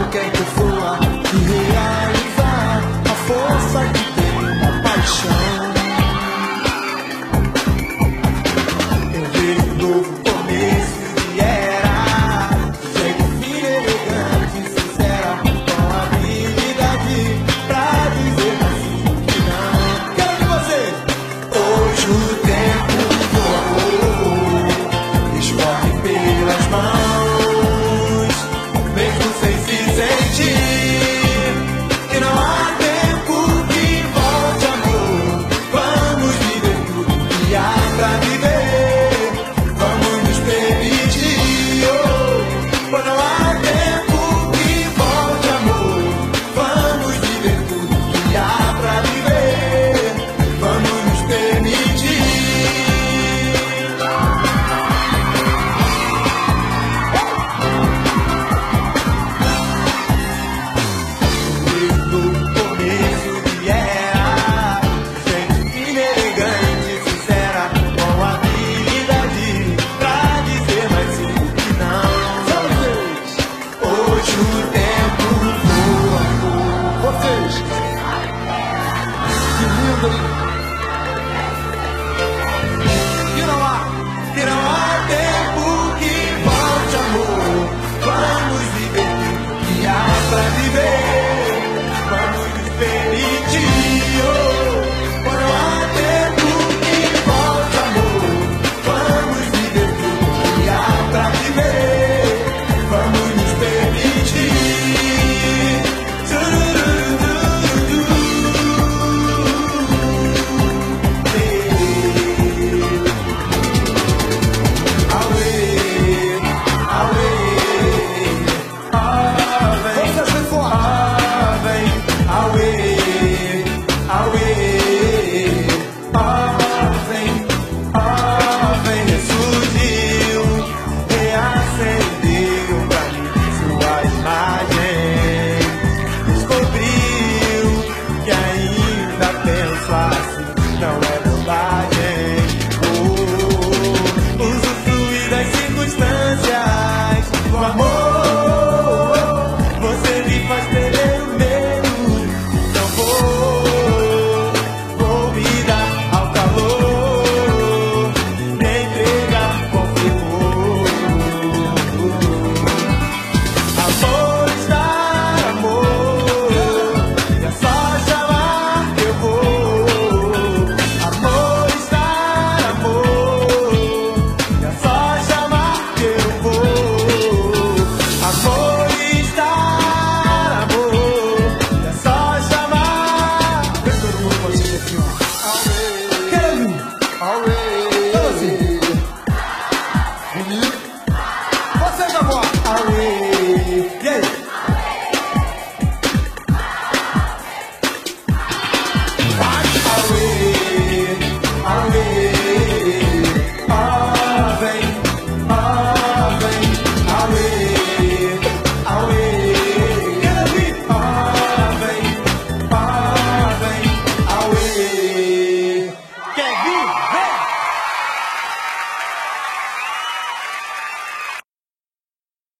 quer que voa e realizar a força que tem uma paixão. Eu vejo um novo começo de era, jeito fino, elegante, sincera, com habilidade pra dizer assim que não. Quero de vocês! Hoje o tempo voa, escorre pelas mãos, mesmo sem se sentir, que não há tempo que volte, amor. Vamos viver tudo que há pra viver, vamos nos permitir, oh. Pois não há tempo que volte, amor. Vamos viver tudo que há pra viver, vamos nos permitir. Desde o começo de era, gente inelegante, sincera, com habilidade pra dizer mais sim que não. Hoje o tempo voa. Vocês, que lindo, hein? Que não há tempo que volte, amor. Vamos viver tudo que há pra viver.